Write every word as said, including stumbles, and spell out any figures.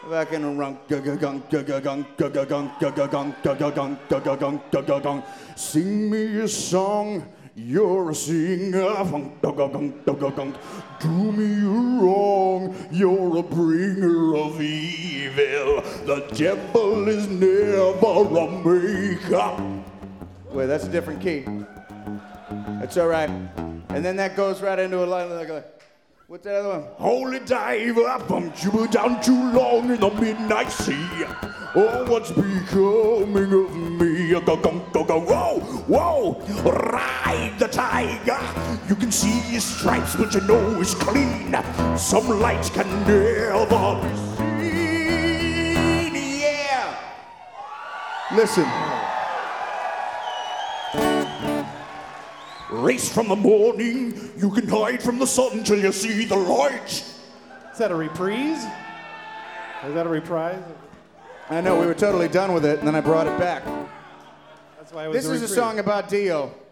Back in the run. Sing me a song. You're a singer. Do me wrong. You're a bringer of evil. The devil is never a maker. Wait, that's a different key. That's all right. And then that goes right into a line like a. What's that other one? Holy diver, bumped you down too long in the midnight sea. Oh, what's becoming of me? Go, go, go, go, whoa, whoa, ride the tiger. You can see his stripes, but you know he's clean. Some lights can never be seen. Yeah. Listen. Race from the morning, you can hide from the sun till you see the light. Is that a reprise? Is that a reprise? I know, we were totally done with it, and then I brought it back. That's why it was This a is a reprise. song about Dio.